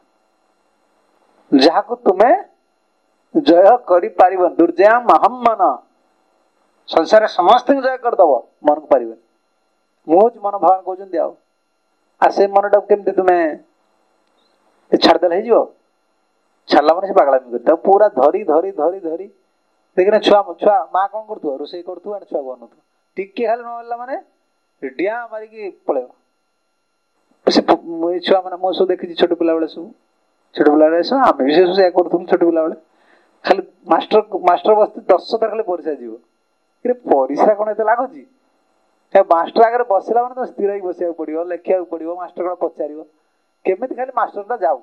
जहा को तुमे जय करी पारिबो दुर्जयाम अहं मन संसार समस्त जय कर दब मन को पारिबो मोह मन भगवान कहउछन दियाओ आ से मनटा केमती तुम्हें छाड़ देले हे जिवो छाड़ला माने से पागलामी करता पूरा धरी धरी धरी धरी देखिना छुआ छुआ माँ कौन करथु रोषेई करथु आ छुआ बनथु टिके खाली न होला माने डिया मारी की पळेबो से छुआ माने मो सो देखि छोट पिला बेले सब छोट पिला बेले सब आमे विशेष से करथु छोट पिला बेले खाली मास्टर मास्टर बस्ती दस थर खाली परिसा जीवो रे परिसा कोन एते लागुची ए मास्टर आगे बसिला माने तो स्थिर ही बसिया पड़ियो लेखिया पड़ियो मास्टर कोन पचारियो केमिति खाली मास्टरटा जाऊ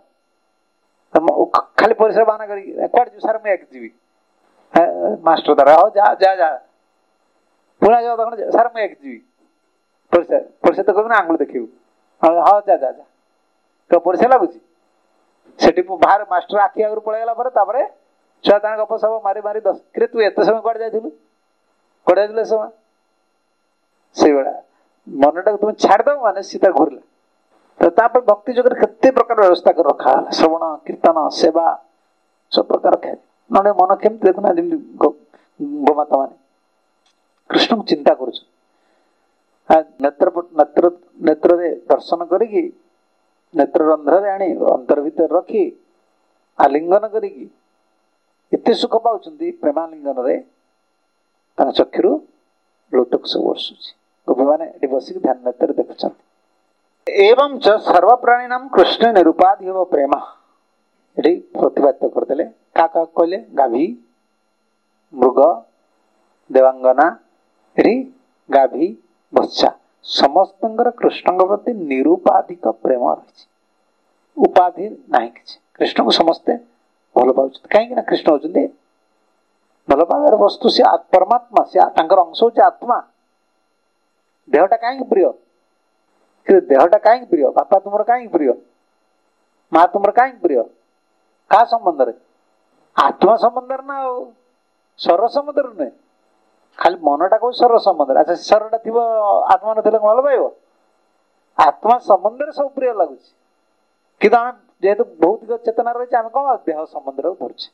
खाली परिसर बाना करी क्वाड जु सर मैं एक जीवी मास्टर दरा हो जा जा जा पुना जाओ तखन सर मैं एक जीवी परिसर परिसर तो कहबे ना आंगुल देखियो हां जा जा जा तो परिसर लागुची सेठी बाहर मास्टर आखि आगर पळे गेला पर तापरे छुआ तान गप सब मारी मारी दस करे तू एते समय क्वाड जाइथिलु क्वाड जाइले समय से बड़ा मनटा तुम छाड़ दो माने सीता घुरला तो तापर भक्ति जगत केते प्रकार व्यवस्था कर रखा श्रवण कीर्तन सेवा सब प्रकार के नने मन केम देखना जिम गोमाता माने कृष्ण को चिंता करूछ आ नेत्र नेत्र नेत्र रे दर्शन करिकी नेत्र रंध्र रे आनी अंतर भीतर रखी आलिंगन करिकी एते सुख पाउचंती प्रेमालिंगन रे ता चक्षुरु लोटक सब वर्षुची गोपी माने बसिक ध्यान नेत्र देखुछन एवं च सर्व प्राणी नाम कृष्ण निरुपाधि हो प्रेम एठी प्रतिपाद्य करदेले का का कहले गाभी मृग देवांगना एठी गाभी बच्चा समस्तंगर कृष्ण प्रति निरुपाधिक प्रेम रही उपाधि नाही किछि कृष्ण को समस्ते भल पाउछ काहे कि ना कृष्ण होचंदे भल पावर वस्तु से परमात्मा से तांकर अंश होचे आत्मा देहटा काहे प्रिय कि देहटा काहे प्रिय बापा तुमर काहे प्रिय मां तुमर काहे प्रिय का संबंध रे आत्मा संबंध ना शरीर संबंध रे खाली मनटा को शरीर संबंध अच्छा शरीरटा थिबो आत्मा न थिले भल पाइबो आत्मा संबंध रे सब प्रिय लागुची कि हम जेतु भौतिक चेतना रही आम कौन देह संबंध रे धरछे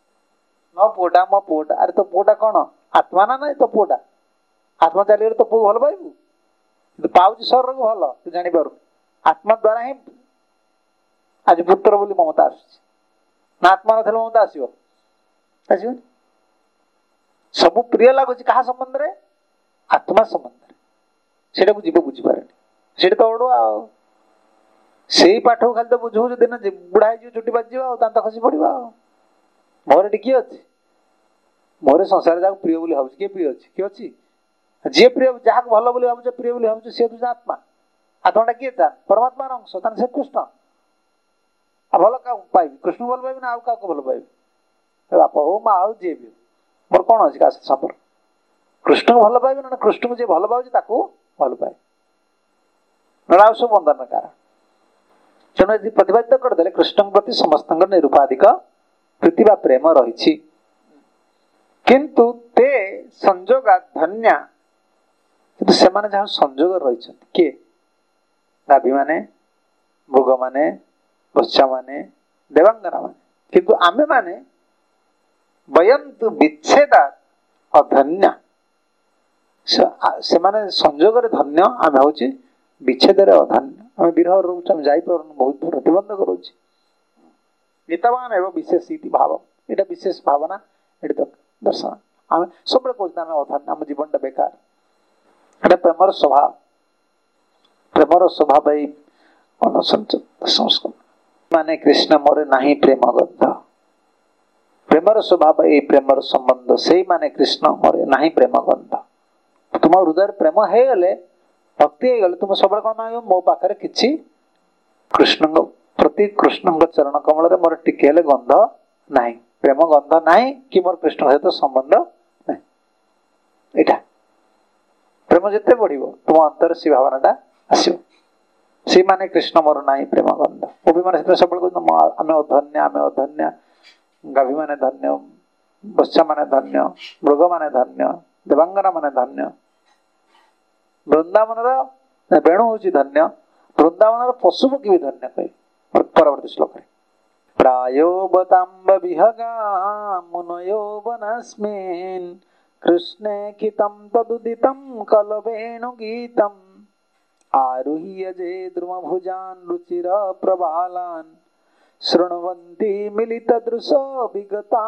न पुटा मो पुटा अरे तो पुटा कौन आत्मा ना नहीं तो पुटा आत्मा चली तो पु भल पाइबू तो पाउची शरीर को भल तू जानी पारु आत्मा द्वारा ही आज पुत्र बोली ममता आसुची ना आत्मा न ममता आसीबो आसीबो सब प्रिय लागुची कहा संबंध रे आत्मा संबंध रे सेटा को जीव बुझी पारे सेटा तो ओडो आ सेही पाठ खाली तो बुझू दिन बुढ़ा जो चुटी बाजी आ दांत खसी पड़वा मोर टिकी अछि मोर संसार जाक प्रिय बोली भाबुची के प्रिय अछि के अछि जे प्रिय जहा भल बोली भाबुची प्रिय बोली भाबुची से तुझा आत्मा आत्माटा के था परमात्मा अंश तान से कृष्ण आ भल का पाइबी कृष्ण भल पाइबी ना आ का को भल पाइबी बाप हो मा आ जे भी मोर कोन अछि का संपर्क कृष्ण को भल पाइबी ना कृष्ण को जे भल पाउची ताको भल पाइ नराव सब बंधन कारण तेणु यदि प्रतिपाद्य करदेले कृष्ण प्रति समस्त निरुपाधिक प्रीति बा प्रेम रही किंतु ते संजोगा धन्या किंतु से माने जहाँ संजोग रही किए गाभी माने मृग माने बच्चा माने देवांगना माने किंतु आमे माने वयम तु विच्छेदा अधन्या से माने संजोग रे धन्य आमे होची विच्छेद रे अधन्य आमे विरह रोच हम जाई पर बहुत प्रतिबंध करूची नितवान एवं विशेष इति भाव एटा विशेष भावना एटा तो दर्शन आमे सबरे कोजना में अधन्य हम जीवनटा बेकार एटा प्रेमर स्वभाव प्रेमर स्वभाव एई संस्कार माने कृष्ण मोरे नाही प्रेम गंध प्रेमर स्वभाव एई प्रेमर संबंध सेई माने कृष्ण मोरे नाही प्रेम गंध तुम हृदय प्रेम हे गले भक्ति हे गले तुम सबले कोन मांगो मो पाखरे किछि कृष्ण प्रति कृष्ण चरण कमल रे मोर टिके हेले गंध नाही प्रेम गंध नाही कि मोर कृष्ण सहित संबंध नाही एटा प्रेम जते बढ़िबो तुम अंतर से भावनाटा आसीबो से माने कृष्ण मोर नाही प्रेम गंध ओ भी माने सबले को आमे अधन्य आमे अधन्य गाभी माने धन्य बच्चा माने धन्य मृग माने धन्य देवांगना माने धन्य वृंदावन वेणु हूँ धन्य वृंदावन पशु पक्षी भी धन्य कहे परवर्ती श्लोक प्रायो बताम्ब विहगा मुनयो वनस्मिन् कृष्णे खितं तदुदितं कलवेणु गीतम् आरुह्य जे द्रुमभुजान् रुचिर प्रबालान् शृण्वन्ति मिलितदृशो विगता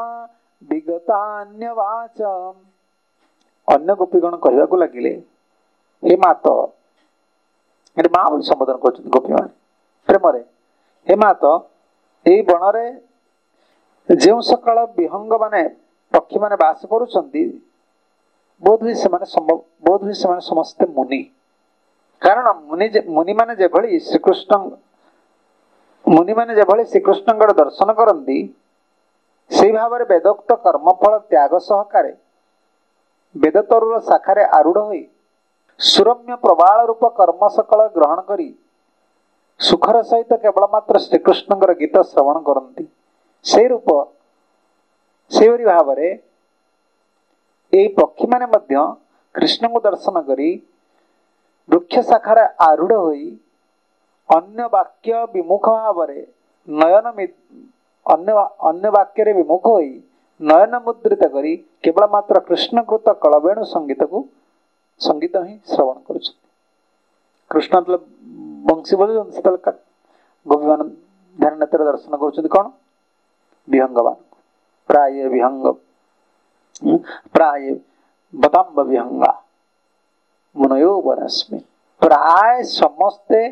विगतान्यवाच अन्य गोपीगण कहवाकू लगिले हे मात ये माँ बोली संबोधन कर गोपी मान प्रेम हे मात यही बन जो सकाल विहंग माने पक्षी माने बास करुछंती बोध हुए से बोध हुए से समस्ते मुनि कारण मुनि मुनि माने जेभली श्रीकृष्ण मुनि माने जेभली श्रीकृष्ण दर्शन करती से भाव में वेदोक्त कर्मफल त्याग सहकारे वेदतरुर शाखारे आरूढ़ होई सुरम्य प्रबाल रूप कर्म सकल ग्रहण करी सुखर सहित केवल मात्र श्रीकृष्ण गीत श्रवण करती से रूप से भाव में पक्षी माने मध्य कृष्ण को दर्शन करी वृक्ष शाखार आरूढ़ होई अन्य वाक्य विमुख भाव नयन अन्य अन्य वाक्य विमुख होई नयन मुद्रित करी केवल मात्र कृष्णकृत कलवेणु संगीत को संगीत ही श्रवण कर कृष्ण बंशी बजा गोपी मान ध्यान नेत्र दर्शन कर कौन विहंगवान प्राय विहंग प्राय बताम्ब विहंगा मुनयो वनस्मि प्राय समस्ते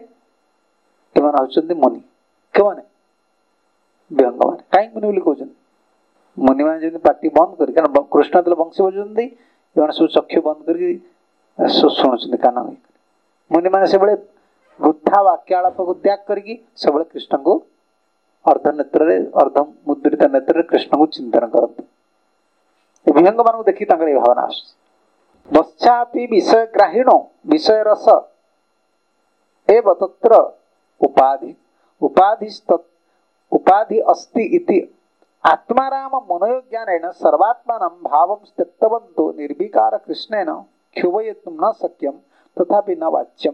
होचंदी मुनि क्यों माने विहंग माने कहीं मुनि बोली कहते मुनि माने जब पार्टी बंद कर कृष्ण तो बंशी बजाते ये सब चक्षु बंद कर शुणुंट कान मुनि माने से वृद्धा वाक्यालाप को त्याग करके सब कृष्ण को अर्ध नेत्र अर्ध मुद्रित नेत्र कृष्ण को चिंतन करते विहंग मान देखी भावना आस पश्चापि विषय ग्राहीणो विषय रस एव तत्र उपाधि उपाधि उपाधि अस्ति इति आत्माराम मनोयो ज्ञानेन सर्वात्मानं भावं त्यक्तवन्तो निर्विकार कृष्णेन क्षोभयितुं न शक्यं तथापि न वाच्यं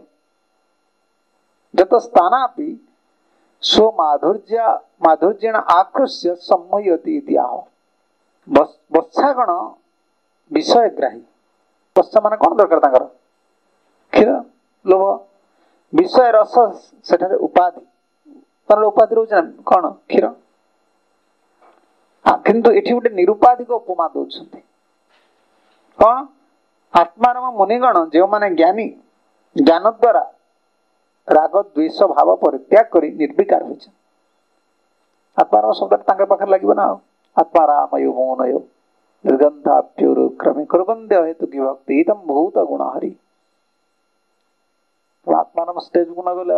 यतस्थानापि सो माधुर्य माधुर्येण आकृष्य सम्मोहयति इति आह बत्सागण विषयग्राही बत्सा माने कौन दरकार तांकर क्षीर लोभ विषय रस सेठारे उपाधि तार उपाधि रोज कौन क्षीर किंतु एठी गोटे निरुपाधिक उपमा दौरान कौन आत्माराम मुनिगण जो माने ज्ञानी ज्ञान द्वारा राग द्वेष भाव परित्याग करी निर्विकार हो आत्माराम शब्द तांकर पाखर लगिब ना आत्मारामयो मौनयो निर्गंधाप्युर क्रमे कुर्वन्ते हेतु की भक्ति तम भूत गुण हरि आत्माराम स्टेज को न गले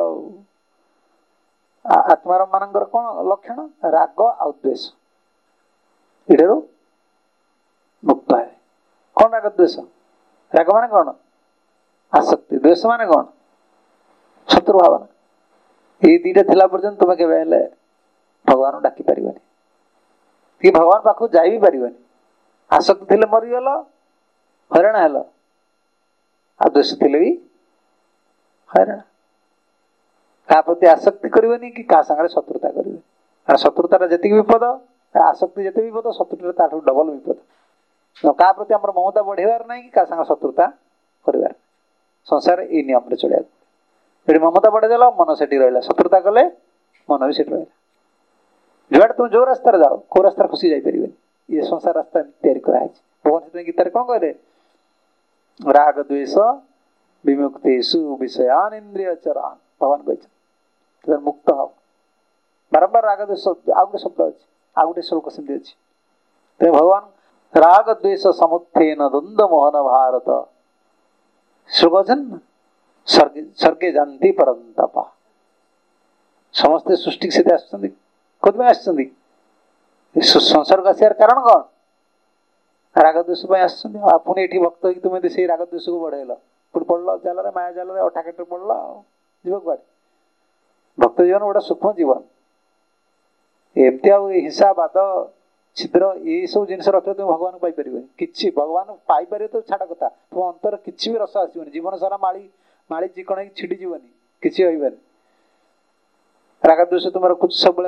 आत्माराम मानकर कौन लक्षण राग आ द्वेष इधर मुक्त है कौन राग द्वेष राग माने कौन आसक्ति द्वेष माने कौन शत्रु भावना ये दीटा थिला पर्यंत तुम केबे हेले भगवान डाकी पारिबनी कि भगवान पाखु जाई भी पारिबनी आसक्ति थिले मरिगल हरण हेल आ द्वेष थिले भी हरण का प्रति आसक्ति करबनी कि का संगे शत्रुता करबे आ शत्रुता जति विपद आसक्ति जति विपद शत्रुता ताठू डबल विपद का प्रति हमर ममता बढ़ेवार नहीं कि का संगे शत्रुता करबार संसार ए नियम रे चलिया एडी ममता बढ़े देला मन सेठी रहला शत्रुता कले मन भी सेठी रहला जुआड तुम जो रास्ता रे जाओ को रास्ता खुशी जाई परिबे ये संसार रास्ता तैयारी करा है भगवान से गीता रे कोन कहले राग द्वेष विमुक्तेषु विषयान इंद्रिय चरान भगवान कहते मुक्त हम बारंबार राग द्वेष आ गोटे शब्द अच्छे आ गोटे श्लोक सेमती अच्छी तो भगवान राग द्वेष समुत्थेन द्वंद्व मोहन भारत श्लोक अच्छे स्वर्गे स्वर्गे जानती परंतपा समस्ते सृष्टि से आसुच्चंदी कोथि में आसुच्चंदी संसार को आसार कारण कौन राग द्वेष आसुच्चंदी आ पुणी एठी भक्त होई तुमे से राग द्वेष को बढ़ेल पुणी पड़ल जाल रे माया जाल रे अठाकेट पड़ल जीव कुआडे भक्त जीवन गोटे सूक्ष्म जीवन एमती आ हिंसावाद छिद्र ये सब जिन रख तुम भगवान पाइपर कि भगवान पाइपर तो छाड़ कथा तुम अंतर किसी भी रस आसवन जीवन सारा माड़ी माड़ी चिकन छिड़ी जीवनी किसी होइबनी राग द्वेष तुम रखुच सब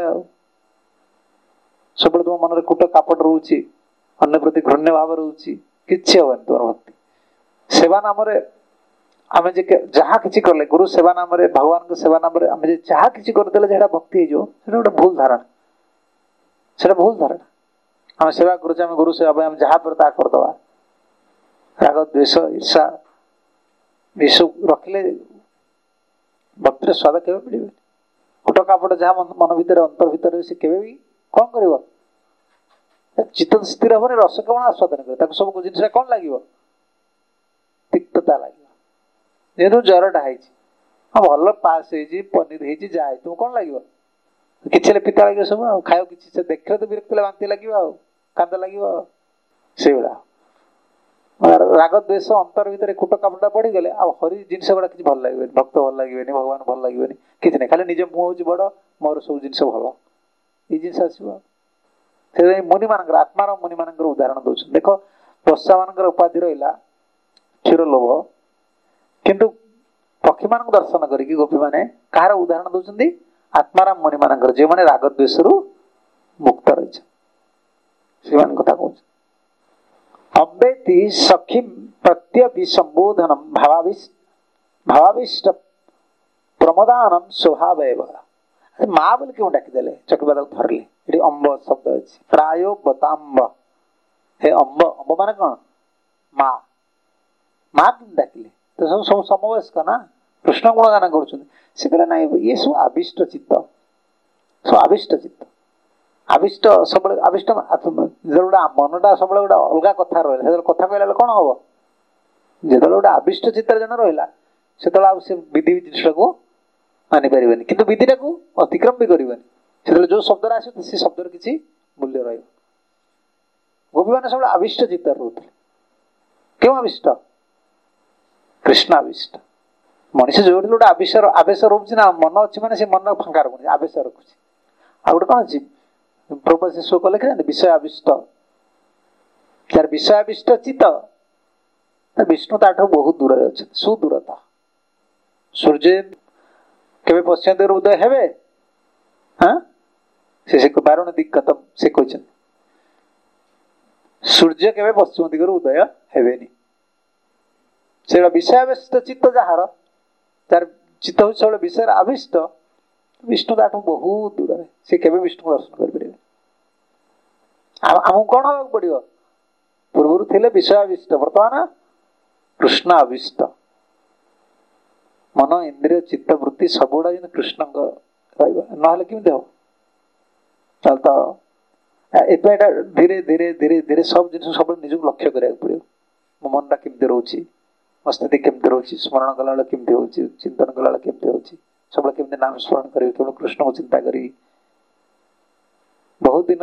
सब तुम मन कूट कापट रोचे अन्य प्रति घृण्य भाव रोचे किसी हेनी तुम भक्ति सेवा नाम आम जहाँ किसी कले गुरु सेवा नाम भगवान को सेवा नाम आम जहाँ किसी करदे भक्ति हो गोटे भूल धारणा से भूल धारणा आम सेवा करुचे आम गुरु सेवा आम जहाँ पर ता करदे राग द्वेष ईर्षा रखिले भक्तिर स्वाद के मिले कुट कापट जहाँ मन भितर अंतर भितर से केवे भी कौन कर चित्त स्थिर हम रस कौन आस्वादन कर सब जिन कौन लगे तिक्तता लगे जेहतु जरटा है हाँ भल पास पनीर हो जाए तुम कौन लगे कि पिता लगे सब खाओ कि देखे तो विरक्त बांति लगे कांद लगे से राग द्वेष अंतर भितर कूट कापटा पड़ी गले आ हरि जिनस गुड़ा किसी भल लगे भक्त भल लगे भगवान भल लगे कि नहीं खाली निज मुँह हूँ बड़ मोर सब जिन भल ये जिन आसो मुनि मान आत्मार मुनि मान उदाहरण दौर देख बसा मान उपाधि रहा क्षीर लोभ किंतु पक्षी मान दर्शन करके गोपी मैंने कहार उदाहरण दौरान आत्माराम मुनि मान जो मैंने राग द्वेष मुक्त रही से कथा कह अव्यति सखी प्रत्यभिसंबोधनम भावाविष्ट भावाविष्ट प्रमदानम स्वभाव माँ बोल क्यों डाकिदेले चक्रबाद थरले ये अम्ब शब्द अच्छे प्राय बताम्ब हे अम्ब अम्ब मान कौन माँ माँ क्यों डाकिले तो सब सब समवयस्क ना कृष्ण गुणगान कर ना ये सब आविष्ट चित्त सब आविष्ट चित्त आविष्ट सब आविष्ट गोटा मनटा सब गोटे अलग कथा रहा कथा कहला कौन हम जो गोटे आविष्ट चित्र जन रहा से विधि जिन को मानि पारे कि विधिटा को अतिक्रम भी करें से जो शब्द आस से शब्द किसी मूल्य रही गोपी मैंने सब आविष्ट चित्त रोते क्यों आविष्ट कृष्ण आविष्ट मनीष जो गोटे आवेश आवेश रोचे ना मन अच्छी मैंने मन फांका रखुनि आवेश रखुच्छी आ गोटे कौन अच्छी प्रभु से श्लोक लिखे विषय आविष्ट यार विषय आविष्ट चित्त विष्णु ताठ बहुत दूर अच्छे सुदूरता सूर्य केवे पश्चिम दिगरे उदय हेबे हाँ से से बारण दिक्कतम से कहते सूर्य केवे पश्चिम दिगरे उदय हेबेनी से विषय आविष्ट चित्त जार तार चित्त हूँ सब विषय आविष्ट विष्णु ताठ बहुत दूर से केवे विष्णु दर्शन कर आमको कौन हाँ पड़ो पूर्व थे विषय आविष्ट बर्तमान कृष्ण आविष्ट मन इंद्रिय चित्त वृत्ति सब गुड़ा कृष्ण ना केमी हम तो धीरे धीरे धीरे धीरे सब जिन सब निज लक्ष्य करा पड़ो मो मनटा केमती रोचे मो स्थिति केमती रोचे स्मरण कला केमती हो चिंतन कला केमती हो सब केमती नाम स्मरण करी केवल कृष्ण को चिंता करी बहुत दिन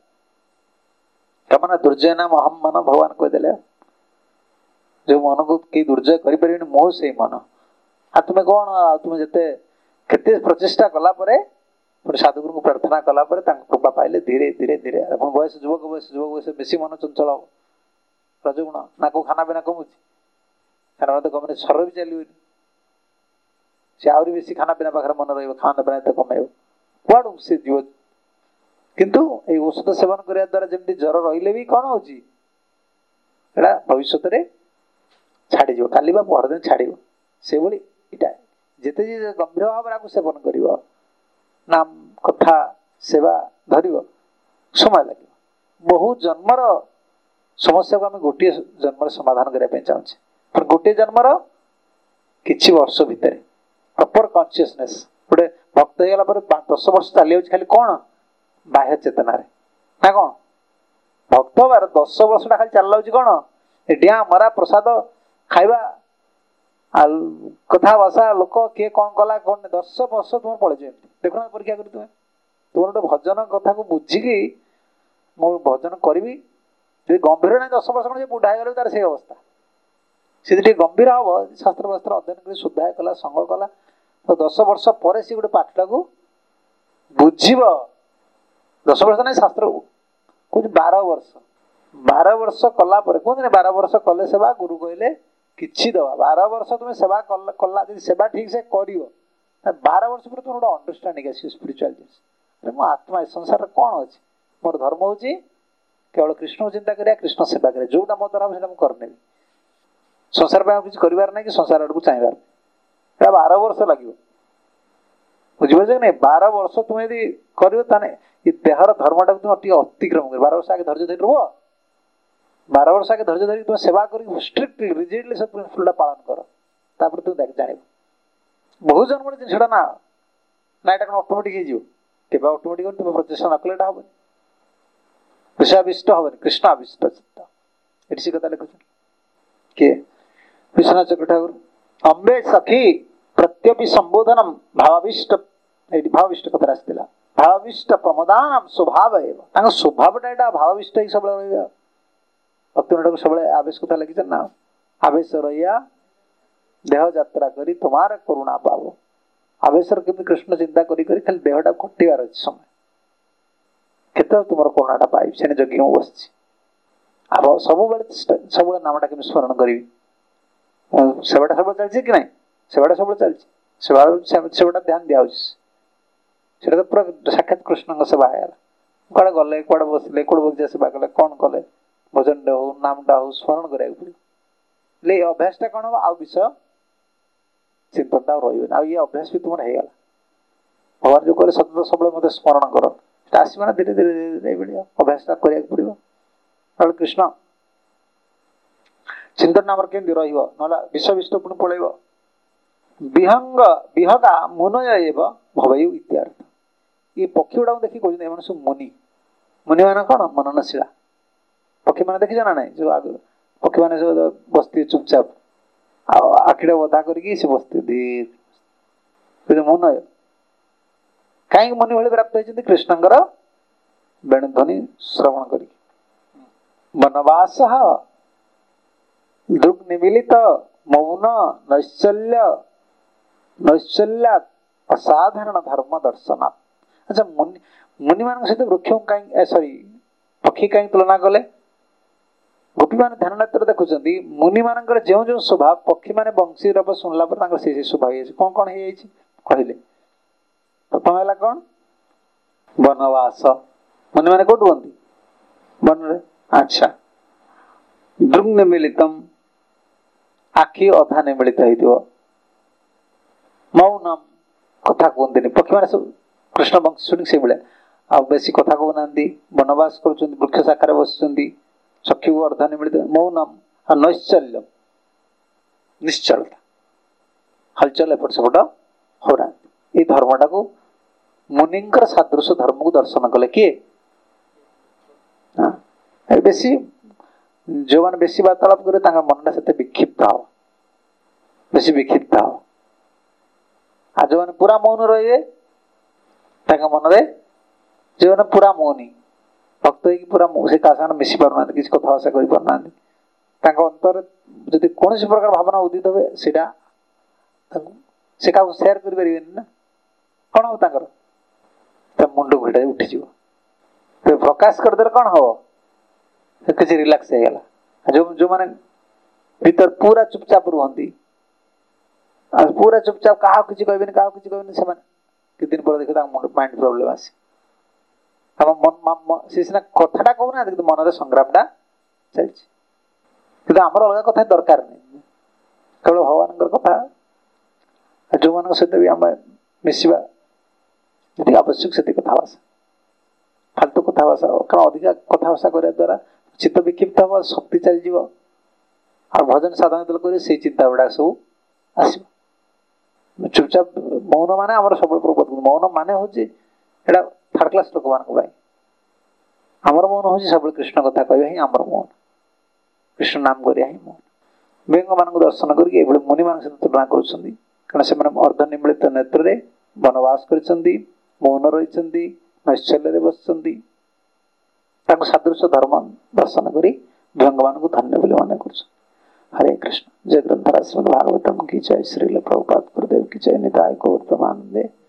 कमना दुर्जय नाम अहम मन भगवान कहदे जो मन को कई दुर्जय कर मोह से मन आ तुम्हें कौन आ तुम्हें जिते केते प्रचेषा कला साधुगुरु को प्रार्थना कला कृपा पाइले धीरे धीरे धीरे बयस युवक बयस युवक बयस बेसी मन चंचल रजगुण ना को खाना पीना कमुच खाना तो कम शरीर भी चलो सी आहरी बेसी खाना पीना पाखे मन रहा खाना पीना तो कम कौड़ से जीव किंतु ये औषध सेवन करने द्वारा जमी ज्वर रही भी कौन हो भविष्य में छाड़ काली परदिन छाड़ से भाई इटा जिते गंभीर भाव आपको सेवन कर नाम कथा सेवा धर समय लगे बहुत जन्मर समस्या को आम गोटे जन्म समाधान करने चाहूँ पर गोटे जन्मर किछि वर्ष भितर प्रॉपर कॉन्शियसनेस गोटे भक्त हो गला पर दस वर्ष चली जाउछि खाली कोन बाह्य चेतना रे ना कोन भक्त बार दस वर्ष टा खाली चल जाउछि कोन ए डिया मरा प्रसाद खाइबा आ कथा भाषा लोक किए कौन कला कौन दस वर्ष तुम पड़े देखो परीक्षा कर तुम तुम गोटे भजन कथा को बुझिकी मु भजन करी गंभीर ना दस वर्ष कौन बुढ़ा गले तार से अवस्था से गंभीर हम शास्त्र वास्त्र अध्ययन कर शुद्धा कला संग कला तो दस वर्ष पर सी गोटे पाठटा को बुझीब दस वर्ष ना शास्त्र कौन बार वर्ष बार वर्ष कला कहते बार वर्ष कले सेवा गुरु कहले किछि दवा बारह वर्ष तुम सेवा कला सेवा ठीक से कर बारह वर्ष पर तुम गोटे अंडरस्टांडिंग आस स्पिरिचुअल जिन मो आत्मा संसार कौन अच्छी मोर धर्म हूँ केवल कृष्ण चिंता करा कृष्ण सेवा करे जोटा मो द्वारा मुझे करने संसार किसी करार ना कि संसार आड़ को चाहिए बारह वर्ष लगे बुझे नहीं बारह वर्ष तुम यदि कर देहर धर्मटा तुम अतिक्रम कर बारह वर्ष आगे धैर्य धरी रुह बारह वर्ष आगे धैर्य धरिक तुम सेवा कर स्ट्रिक्टली रिजिडली सब प्रिंसिपल पालन कर तापर तुम देख जान बहुत जन गोटे जिनसा ना ना यहाँ कौन अटोमेटिक हो अटोमेटिक तुम प्रचेषा न कले हम विषयाविष्ट हम कृष्ण आविष्ट चित्त ये सी कथा लिखुन किए विश्वनाथ चक्र ठाकुर अम्बे सखी प्रत्यपि संबोधनम भावाविष्ट भावाविष्ट कथा आसला भावाविष्ट प्रमदान स्वभाव है स्वभावटा यहाँ भावाविष्ट ही सब रहा भक्ति सब आवेश कथा लगी ना आवेश रहा देह यात्रा करी तुम्हारे करुणा पाव आवेश केमी कृष्ण चिंता करी करी खाली देहटा कटिवार अच्छे समय केत तुम करुणाटा पाइब से जगि हूँ बस सब सब नामटा केमी स्मरण करी सेवाटा सब चलती कि ना सेवाटा सब चलती सेवा सेवाटा ध्यान दिया तो पूरा साक्षात कृष्ण सेवा है कड़े गले कड़े बसले कौड़ बगीचा सेवा कले कौन कले भजन हो नामटा हो स्मरण करा पड़े अभ्यासटा कौन हम आउ विषय चिंतनटा रहा ये अभ्यास भी तुम होगा भगवान जो कहे सतत सब मत स्मरण कर आसवे ना धीरे धीरे धीरे धीरे अभ्यासटा करा पड़ो कृष्ण चिंतन आमर केमती रहा विषविष्ट पुणी पलैब विहंग विहगा मुनय भवयु इत्यार्थ ये पक्षी गुड़ा देखिए कहते सब मुनि मुनि मान कौन मननशीला पक्षी मैंने देखी ना ना जो आग पक्षी मैंने सब बसती चुपचाप आखिड़ा बधा करके बसती धीरे मुनय कहीं मुनि भाई प्राप्त होती कृष्णकर वेणुध्वनि श्रवण कर वनवास दृग निमिलित मौन नैश्चल्य नैश्चल्या असाधारण धर्म दर्शनात् अच्छा मुनि मुनि मान सहित वृक्ष कहीं सॉरी पक्षी कहीं तुलना कले गोपी मान ध्यान नेत्र देखुं मुनि मान जो जो स्वभाव पक्षी मैंने बंशी रब शुणला पर से स्वभाव कौन कौन हो कहले प्रथम है कौन वनवास मुनि मैंने कौट रुहती वन रे अच्छा दृग निमिलितम आखि अधा निमिलित हो मौनम कथा कहते पक्षी मैंने सब कृष्ण वंश शुणी से भाया आ बेसी कथा कहना वनवास कर वृक्ष शाखार बस चक्षु को अर्धा निमिलित मौनम और नैश्चल्यम निश्चलता हलचल एपट सेपट होना ये धर्मटा को मुनिंकर सादृश धर्म को दर्शन कले किए बेसी जो मैंने बेसी वार्तालाप करे मन से विक्षिप्त हो बेसी विक्षिप्त हो आ जो मैंने पूरा मौन रे मन में जो मैंने पूरा मौनी भक्त हो पूरा से क्या मिसी पारना किसी कथा भाषा कर पारना अंतर जब कौन प्रकार भावना उदित हुए से क्या सेयार करें ना कौन हम तर मुंड घुटा उठीज तो प्रकाश करदे कौन हम किसी रिलैक्स हो गला जो जो मैंने भीतर पूरा चुपचाप रुहती पूरा चुपचाप क्या किसी कहबे क्या किसी कहबे से कित दिन पर देखे मुंड माइंड प्रॉब्लम आसे सी सीना कथाटा कहना कि मन संग्रामटा चलती आमर अलग कथा दरकार नहीं केवल भगवान कथा जो मान सहित भी आम मिसवा जी आवश्यक से कथा भाषा फालतू कथा भाषा कारण अधिका कथा भाषा करने द्वारा चित्त विक्षिप्त हम शक्ति चल आ भजन साधन कर चिंता गुड़ा सब आसो चुपचाप मौन माने आमर सब मौन माने हूँ एटा थर्ड क्लास लोक मान आमर मौन हूँ सब कृष्ण कथा कह ही आमर मौन कृष्ण नाम करिया ही मौन व्यंग मान दर्शन करके मुनि मान सहित तुलना कर अर्ध निमिलित नेत्र वनवास कर मौन रही नैश्चल्य बसुँच सादृश धर्म दर्शन कर व्यंग मान धन्य बोली मन कर हरे कृष्ण जय ग्रंथराज श्रीमद् भागवतम की जय श्रील प्रभुपाद गुरुदेव की जय निताय गौर प्रेमानंदे।